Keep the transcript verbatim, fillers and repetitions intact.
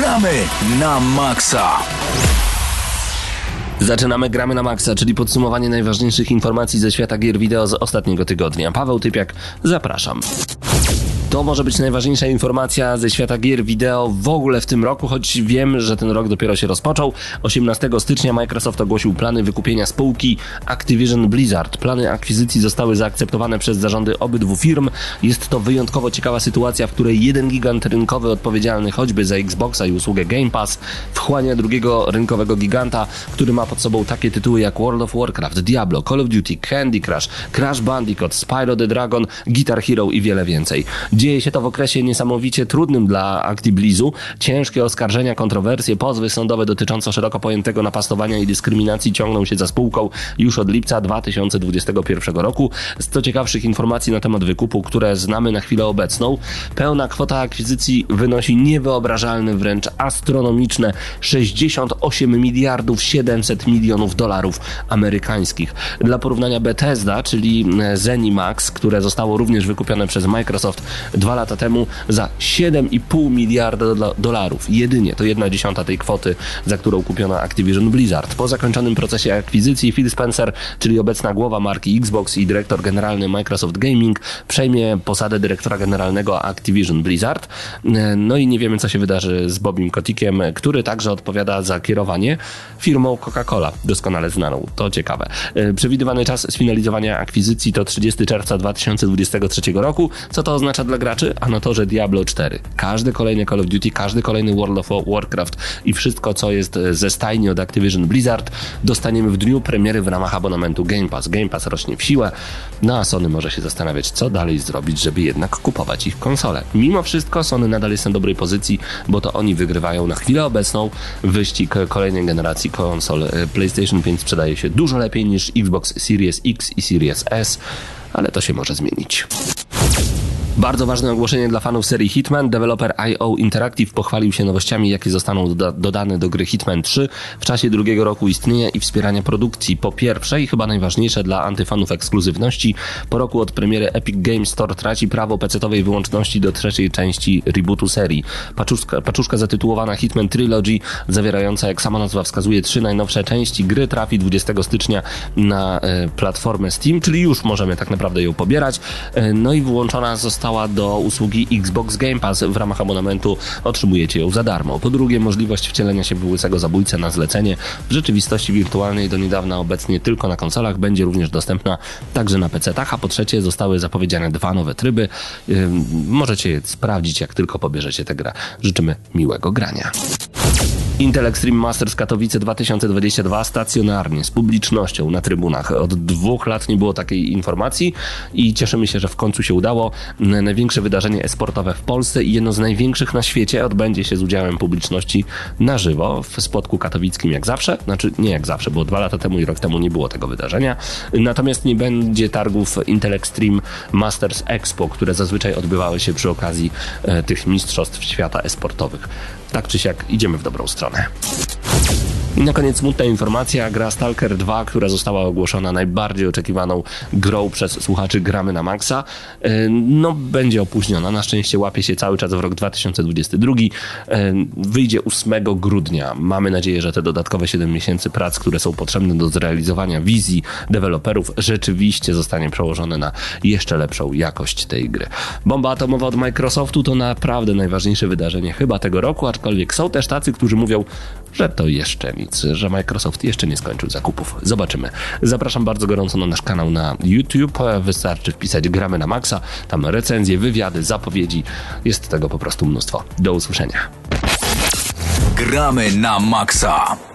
Gramy na maksa. Zaczynamy Gramy na maksa, czyli podsumowanie najważniejszych informacji ze świata gier wideo z ostatniego tygodnia. Paweł Typiak, zapraszam. To może być najważniejsza informacja ze świata gier wideo w ogóle w tym roku, choć wiem, że ten rok dopiero się rozpoczął. osiemnastego stycznia Microsoft ogłosił plany wykupienia spółki Activision Blizzard. Plany akwizycji zostały zaakceptowane przez zarządy obydwu firm. Jest to wyjątkowo ciekawa sytuacja, w której jeden gigant rynkowy odpowiedzialny choćby za Xboxa i usługę Game Pass wchłania drugiego rynkowego giganta, który ma pod sobą takie tytuły jak World of Warcraft, Diablo, Call of Duty, Candy Crush, Crash Bandicoot, Spyro the Dragon, Guitar Hero i wiele więcej. Dzieje się to w okresie niesamowicie trudnym dla ActiBlizzu. Ciężkie oskarżenia, kontrowersje, pozwy sądowe dotyczące szeroko pojętego napastowania i dyskryminacji ciągną się za spółką już od lipca dwa tysiące dwudziestego pierwszego roku. Z co ciekawszych informacji na temat wykupu, które znamy na chwilę obecną, pełna kwota akwizycji wynosi niewyobrażalne, wręcz astronomiczne sześćdziesiąt osiem miliardów siedemset milionów dolarów amerykańskich. Dla porównania Bethesda, czyli ZeniMax, które zostało również wykupione przez Microsoft dwa lata temu za siedem i pół miliarda dolarów. Jedynie to jedna dziesiąta tej kwoty, za którą kupiono Activision Blizzard. Po zakończonym procesie akwizycji Phil Spencer, czyli obecna głowa marki Xbox i dyrektor generalny Microsoft Gaming, przejmie posadę dyrektora generalnego Activision Blizzard. No i nie wiemy, co się wydarzy z Bobim Kotickiem, który także odpowiada za kierowanie firmą Coca-Cola, doskonale znaną. To ciekawe. Przewidywany czas sfinalizowania akwizycji to trzydziestego czerwca dwa tysiące dwudziestego trzeciego roku. Co to oznacza dla graczy? Ano to, że Diablo cztery, każdy kolejny Call of Duty, każdy kolejny World of Warcraft i wszystko, co jest ze stajni od Activision Blizzard, dostaniemy w dniu premiery w ramach abonamentu Game Pass. Game Pass rośnie w siłę, no a Sony może się zastanawiać, co dalej zrobić, żeby jednak kupować ich konsole. Mimo wszystko Sony nadal jest na dobrej pozycji, bo to oni wygrywają na chwilę obecną wyścig kolejnej generacji konsol. PlayStation pięć sprzedaje się dużo lepiej niż Xbox Series X i Series S, ale to się może zmienić. Bardzo ważne ogłoszenie dla fanów serii Hitman. Deweloper I O Interactive pochwalił się nowościami, jakie zostaną doda- dodane do gry Hitman trzy w czasie drugiego roku istnienia i wspierania produkcji. Po pierwsze i chyba najważniejsze dla antyfanów ekskluzywności, po roku od premiery Epic Games Store traci prawo pecetowej wyłączności do trzeciej części rebootu serii. Paczuszka, paczuszka zatytułowana Hitman Trilogy, zawierająca, jak sama nazwa wskazuje, trzy najnowsze części gry, trafi dwudziestego stycznia na e, platformę Steam, czyli już możemy tak naprawdę ją pobierać. E, no i wyłączona została do usługi Xbox Game Pass. W ramach abonamentu otrzymujecie ją za darmo. Po drugie, możliwość wcielenia się w łysego zabójcę na zlecenie w rzeczywistości wirtualnej, do niedawna obecnie tylko na konsolach, będzie również dostępna także na pecetach, a po trzecie zostały zapowiedziane dwa nowe tryby. Yy, możecie je sprawdzić, jak tylko pobierzecie tę grę. Życzymy miłego grania. Intel Extreme Masters Katowice dwa tysiące dwudziesty drugi stacjonarnie, z publicznością na trybunach. Od dwóch lat nie było takiej informacji i cieszymy się, że w końcu się udało. Największe wydarzenie e-sportowe w Polsce i jedno z największych na świecie odbędzie się z udziałem publiczności na żywo w Spodku Katowickim jak zawsze. Znaczy nie jak zawsze, bo dwa lata temu i rok temu nie było tego wydarzenia. Natomiast nie będzie targów Intel Extreme Masters Expo, które zazwyczaj odbywały się przy okazji e, tych mistrzostw świata e-sportowych. Tak czy siak idziemy w dobrą stronę. I na koniec smutna informacja, gra Stalker dwa, która została ogłoszona najbardziej oczekiwaną grą przez słuchaczy Gramy na maksa, no będzie opóźniona. Na szczęście łapie się cały czas w rok dwa tysiące dwudziesty drugi. Wyjdzie ósmego grudnia. Mamy nadzieję, że te dodatkowe siedem miesięcy prac, które są potrzebne do zrealizowania wizji deweloperów, rzeczywiście zostanie przełożone na jeszcze lepszą jakość tej gry. Bomba atomowa od Microsoftu to naprawdę najważniejsze wydarzenie chyba tego roku, aczkolwiek są też tacy, którzy mówią, że to jeszcze nic, że Microsoft jeszcze nie skończył zakupów. Zobaczymy. Zapraszam bardzo gorąco na nasz kanał na YouTube. Wystarczy wpisać Gramy na maksa. Tam recenzje, wywiady, zapowiedzi. Jest tego po prostu mnóstwo. Do usłyszenia. Gramy na maksa.